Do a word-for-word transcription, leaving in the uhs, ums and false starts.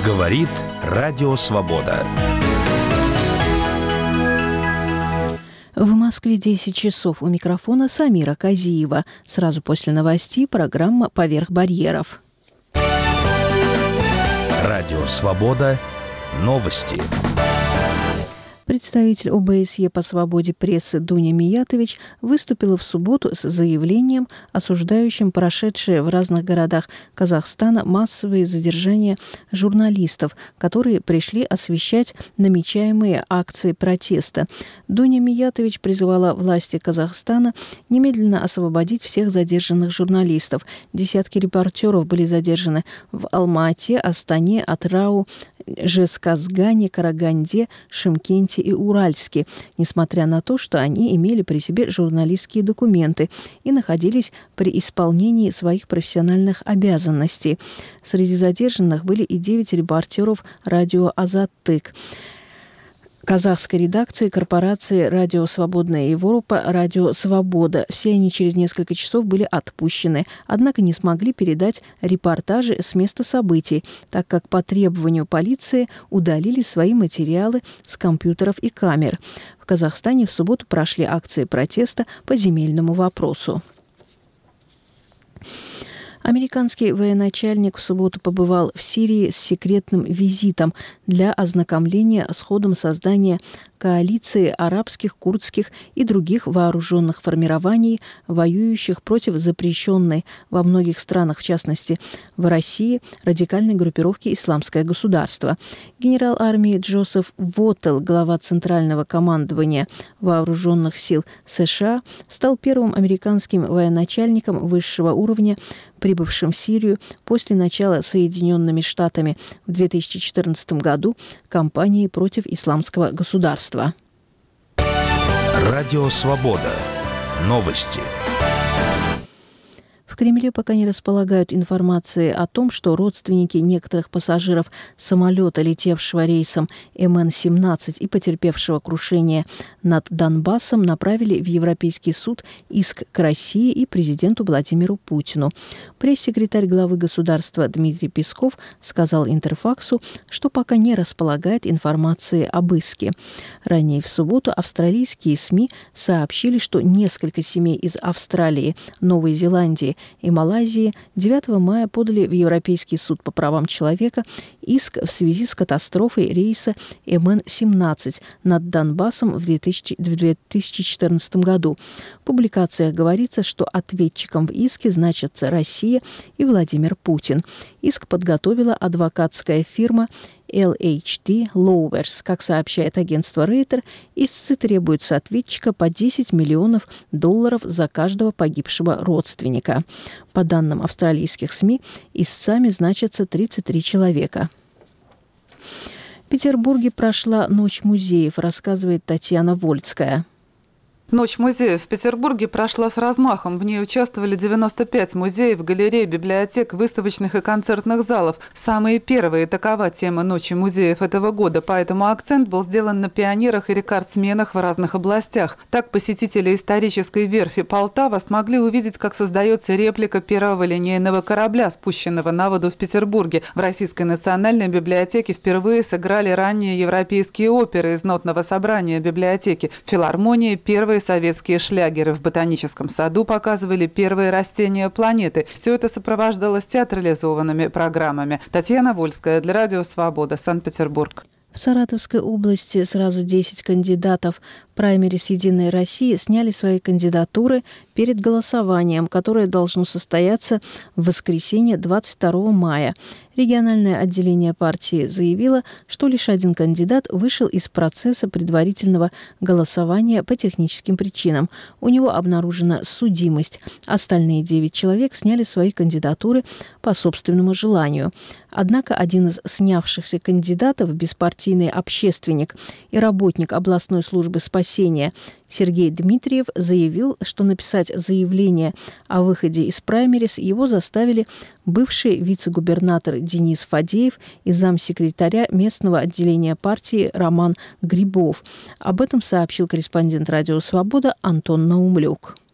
Говорит Радио Свобода. В Москве десять часов. У микрофона Самира Казиева. Сразу после новостей программа «Поверх барьеров». Радио Свобода. Новости. Представитель О Бэ Эс Е по свободе прессы Дуня Миятович выступила в субботу с заявлением, осуждающим прошедшие в разных городах Казахстана массовые задержания журналистов, которые пришли освещать намечаемые акции протеста. Дуня Миятович призывала власти Казахстана немедленно освободить всех задержанных журналистов. Десятки репортеров были задержаны в Алма-Ате, Астане, Атырау, Жезказгане, Караганде, Шымкенте и Уральске, несмотря на то, что они имели при себе журналистские документы и находились при исполнении своих профессиональных обязанностей. Среди задержанных были и девять репортеров радио «Азаттык», казахской редакции корпорации «Радио Свободная Европа», «Радио Свобода». Все они через несколько часов были отпущены, однако не смогли передать репортажи с места событий, так как по требованию полиции удалили свои материалы с компьютеров и камер. В Казахстане в субботу прошли акции протеста по земельному вопросу. Американский военачальник в субботу побывал в Сирии с секретным визитом для ознакомления с ходом создания коалиции арабских, курдских и других вооруженных формирований, воюющих против запрещенной во многих странах, в частности в России, радикальной группировки «Исламское государство». Генерал армии Джозеф Воттел, глава Центрального командования вооруженных сил США, стал первым американским военачальником высшего уровня, прибывшим в Сирию после начала Соединенными Штатами в две тысячи четырнадцатом году кампании против исламского государства. Радио Свобода. Новости. В Кремле пока не располагают информацией о том, что родственники некоторых пассажиров самолета, летевшего рейсом Эм Эн семнадцать и потерпевшего крушение над Донбассом, направили в Европейский суд иск к России и президенту Владимиру Путину. Пресс-секретарь главы государства Дмитрий Песков сказал Интерфаксу, что пока не располагает информацией об иске. Ранее в субботу австралийские СМИ сообщили, что несколько семей из Австралии, Новой Зеландии и Малайзии девятого мая подали в Европейский суд по правам человека иск в связи с катастрофой рейса Эм Эн семнадцать над Донбассом в две тысячи четырнадцатом году. В публикациях говорится, что ответчиком в иске значатся Россия и Владимир Путин. Иск подготовила адвокатская фирма Эл Эйч Ди Lawyers. Как сообщает агентство Рейтер, истцы требуют с ответчика по десять миллионов долларов за каждого погибшего родственника. По данным австралийских СМИ, истцами значатся тридцать три человека. В Петербурге прошла Ночь музеев, рассказывает Татьяна Вольцкая. Ночь музеев в Петербурге прошла с размахом. В ней участвовали девяносто пять музеев, галерей, библиотек, выставочных и концертных залов. Самые первые – такова тема Ночи музеев этого года, поэтому акцент был сделан на пионерах и рекордсменах в разных областях. Так посетители исторической верфи «Полтава» смогли увидеть, как создается реплика первого линейного корабля, спущенного на воду в Петербурге. В Российской национальной библиотеке впервые сыграли ранние европейские оперы из нотного собрания библиотеки. В филармонии – первые советские шлягеры. В ботаническом саду показывали первые растения планеты. Все это сопровождалось театрализованными программами. Татьяна Вольская для Радио Свобода, Санкт-Петербург. В Саратовской области сразу десять кандидатов праймерис «Единой России» сняли свои кандидатуры перед голосованием, которое должно состояться в воскресенье двадцать второго мая. Региональное отделение партии заявило, что лишь один кандидат вышел из процесса предварительного голосования по техническим причинам. У него обнаружена судимость. Остальные девять человек сняли свои кандидатуры по собственному желанию. Однако один из снявшихся кандидатов, беспартийный общественник и работник областной службы спасения Сергей Дмитриев, заявил, что написать заявление о выходе из праймерис его заставили бывший вице-губернатор Денис Фадеев и замсекретаря местного отделения партии Роман Грибов. Об этом сообщил корреспондент Радио Свобода Антон Наумлюк.